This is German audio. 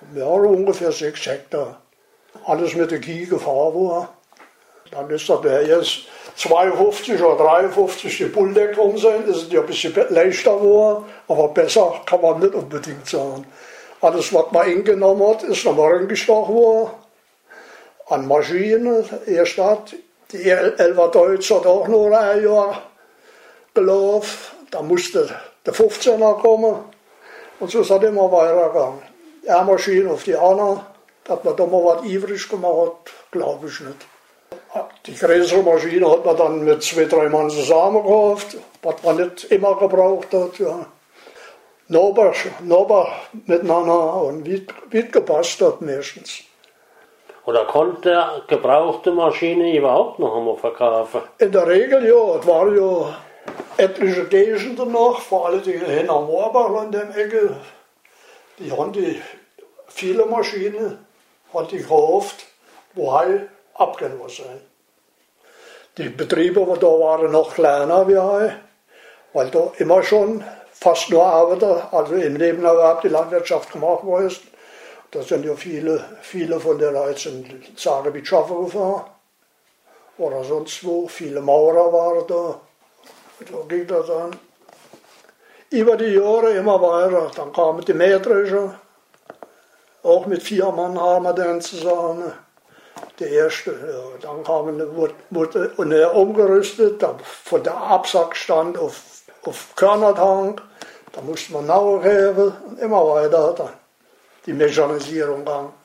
Ja, ungefähr 6 Hektar. Alles mit der Kie gefahren war. Dann ist der jetzt 52 oder 53 die Bulldeck rum sein, ist es ja ein bisschen leichter geworden, aber besser kann man nicht unbedingt sagen. Alles, was man eingenommen hat, ist nochmal reingestochen worden. An Maschinen, erst hat die Elfer Deutsch hat auch noch ein Jahr gelaufen. Da musste der 15er kommen und so ist es immer weitergegangen. Eine Maschine auf die andere, dass man da mal was übrig gemacht hat, glaube ich nicht. Die größere Maschine hat man dann mit 2, 3 Mann zusammen gekauft, was man nicht immer gebraucht hat. Ja. Nachbar miteinander und wie gepasst hat meistens. Oder konnte gebrauchte Maschine überhaupt noch einmal verkaufen? In der Regel ja, es waren ja etliche Gegenden noch, vor allem die hin am Moorbach an der Ecke, die haben die viele Maschinen haben die gekauft, wo halt abgelassen sind. Die Betriebe, die da waren, noch kleiner wie heute, weil da immer schon fast nur Arbeiter, also im Nebenerwerb die Landwirtschaft gemacht worden ist. Da sind ja viele von den Leuten ins Saargebiet schaffen gefahren. Oder sonst wo. Viele Maurer waren da. So ging das dann. Über die Jahre immer weiter. Dann kamen die Mähdrescher. Auch mit 4 Mann haben wir dann zusammen. Die erste. Ja. Dann wurde umgerüstet. Von der Absackstand auf Körnertank. Da musste man nachheben. Immer weiter dann. Die Mechanisierung dann.